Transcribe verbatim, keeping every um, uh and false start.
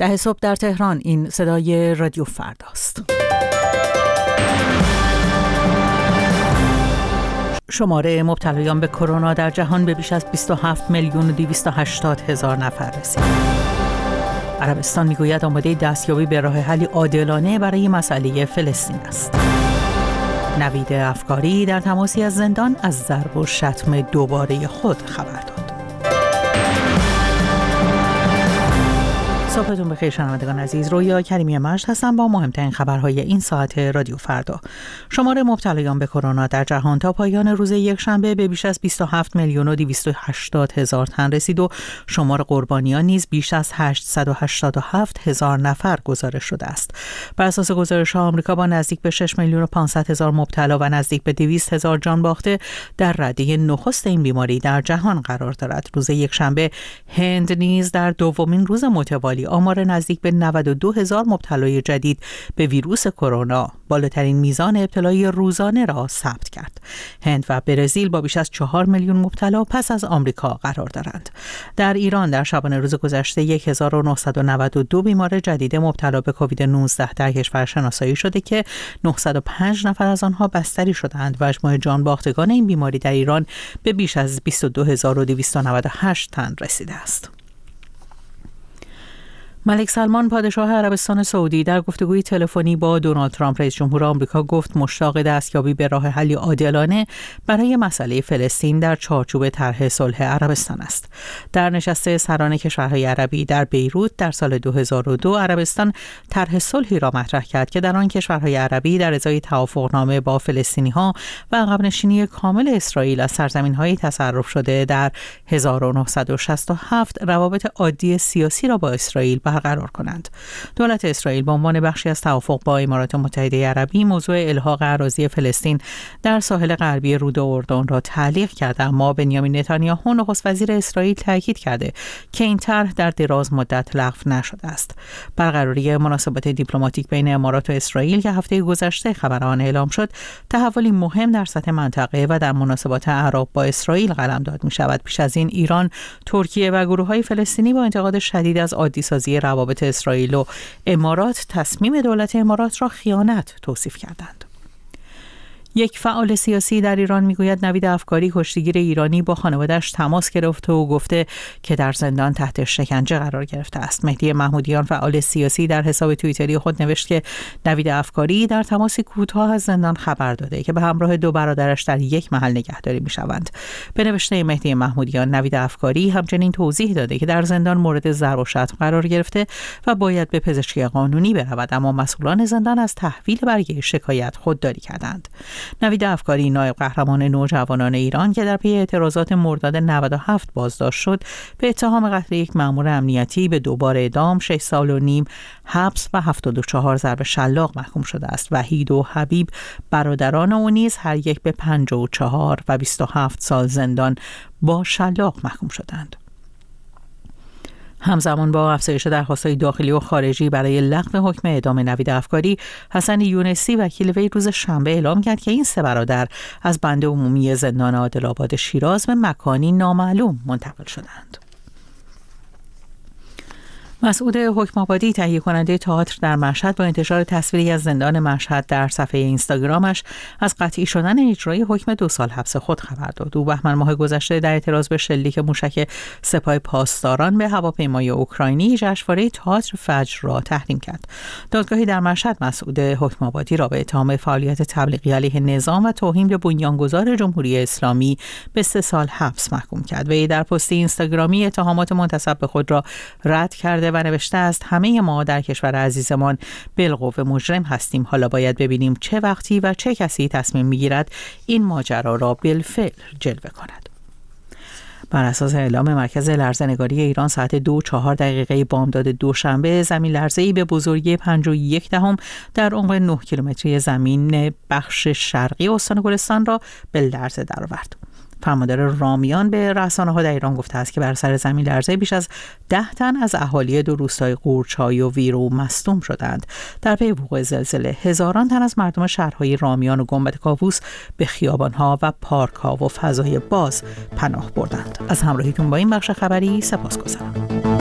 ده صبح در تهران. این صدای رادیو فرداست. شماره مبتلایان به کرونا در جهان به بیش از بیست و هفت میلیون و دویست و هشتاد هزار نفر رسید. عربستان میگوید آماده دستیابی به راه حلی عادلانه برای مسئله فلسطین است. نوید افکاری در تماسی از زندان از ضرب و شتم دوباره خود خبر داد. صبحتون بخیر شنوندگان عزیز. رویا کریمی مجد هستم با مهمترین خبرهای این ساعت رادیو فردا. شمار مبتلایان به کرونا در جهان تا پایان روز یکشنبه به بیش از بیست و هفت میلیون و دویست و هشتاد هزار تن رسید و شمار قربانیان نیز بیش از هشتصد و هشتاد و هفت هزار نفر گزارش شده است. بر اساس گزارش‌ها آمریکا با نزدیک به شش میلیون و پانصد هزار مبتلا و نزدیک به دویست هزار جان باخته در رده نخست این بیماری در جهان قرار دارد. روز یکشنبه هند نیز در دومین روز متوالی آمار نزدیک به نود و دو هزار مبتلای جدید به ویروس کرونا، بالاترین میزان ابتلای روزانه را ثبت کرد. هند و برزیل با بیش از چهار میلیون مبتلا پس از آمریکا قرار دارند. در ایران در شبانه روز گذشته هزار و نهصد و نود و دو بیمار جدید مبتلا به کووید نوزده در کشور شناسایی شده که نهصد و پنج نفر از آنها بستری شدند و مجموع جان باختگان این بیماری در ایران به بیش از بیست و دو هزار و دویست و نود و هشت تن رسیده است. ملک سلمان پادشاه عربستان سعودی در گفتگوی تلفنی با دونالد ترامپ رئیس جمهور آمریکا گفت مشتاق دستیابی به راه حلی عادلانه برای مسئله فلسطین در چارچوب طرح صلح عربستان است. در نشست سران کشورهای عربی در بیروت در سال دو هزار و دو عربستان طرح صلحی را مطرح کرد که در آن کشورهای عربی در ازای توافقنامه با فلسطینی‌ها و عقب‌نشینی کامل اسرائیل از سرزمین‌های تصرف شده در هزار و نهصد و شصت و هفت روابط عادی سیاسی را با اسرائیل برقرار کنند. دولت اسرائیل به عنوان بخشی از توافق با امارات متحده عربی موضوع الحاق اراضی فلسطین در ساحل غربی رود اردن را تعلیق کرده، اما بنیامین نتانیاهو نخست وزیر اسرائیل تاکید کرده که این طرح در دراز مدت لغو نشده است. برقراری مناسبات دیپلماتیک بین امارات و اسرائیل که هفته گذشته خبر آن اعلام شد، تحولی مهم در سطح منطقه و در مناسبات عرب با اسرائیل قلمداد می‌شود. پیش از این ایران، ترکیه و گروه‌های فلسطینی با انتقاد شدید از عادی‌سازی روابط اسرائیل و امارات تصمیم دولت امارات را خیانت توصیف کردند. یک فعال سیاسی در ایران میگوید نوید افکاری کشتیگیر ایرانی با خانواده‌اش تماس گرفته و گفته که در زندان تحت شکنجه قرار گرفته است. مهدی محمودیان فعال سیاسی در حساب توییتری خود نوشت که نوید افکاری در تماسی کوتاه از زندان خبر داده که به همراه دو برادرش در یک محل نگهداری میشوند. به نوشته مهدی محمودیان، نوید افکاری همچنین توضیح داده که در زندان مورد ضرب و شتم قرار گرفته و باید به پزشکی قانونی برود، اما مسئولان زندان از تحویل برگه شکایت خودداری کردند. نوید افکاری نایب قهرمان نوجوانان ایران که در پی اعتراضات مرداد نود و هفت بازداشت شد، به اتهام قتل یک مأمور امنیتی به دوبار اعدام، شش سال و نیم حبس و هفتاد و چهار ضرب شلاق محکوم شده است. وحید و حبیب برادران او نیز هر یک به پنجاه و چهار و بیست و هفت سال زندان با شلاق محکوم شدند. همزمان با افزایش درخواست‌های داخلی و خارجی برای لغو حکم اعدام نوید افکاری، حسن یونسی وکیل وی روز شنبه اعلام کرد که این سه برادر از بند عمومی زندان عادل‌آباد شیراز به مکانی نامعلوم منتقل شدند. مسعود حکم‌آبادی، تهیه کننده تئاتر در مشهد، با انتشار تصویری از زندان مشهد در صفحه اینستاگرامش از قطعی شدن اجرای حکم دو سال حبس خود خبر داد. او بهمن ماه گذشته در اعتراض به شلیک موشک سپاه پاسداران به هواپیمای اوکراینی جشنواره تئاتر فجر را تحریم کرد. دادگاهی در مشهد مسعود حکم‌آبادی را به اتهام فعالیت تبلیغی علیه نظام و توهین به بنیانگذار جمهوری اسلامی به سه سال حبس محکوم کرد. وی در پستی اینستاگرامی اتهامات منتسب به خود را رد کرده و نوشته است: همه ما در کشور عزیزمان بالقوه مجرم هستیم. حالا باید ببینیم چه وقتی و چه کسی تصمیم میگیرد این ماجرا را بالفعل جلوه کند. بر اساس اعلام مرکز لرزه‌نگاری ایران ساعت دو و چهار دقیقه بامداد دوشنبه، زمین لرزه‌ای به بزرگی پنج و یک دهم در عمق نه کیلومتری زمین بخش شرقی استان گلستان را به لرزه درآورد. فرماندار رامیان به رسانه‌ها در ایران گفته است که بر سر زمین لرزه بیش از ده تن از اهالی دو روستای قورچای و ویرو مصدوم شدند. در پی وقوع زلزله هزاران تن از مردم شهرهای رامیان و گنبد کاووس به خیابان‌ها و پارک‌ها و فضای باز پناه بردند. از همراهیتون با این بخش خبری سپاسگزارم.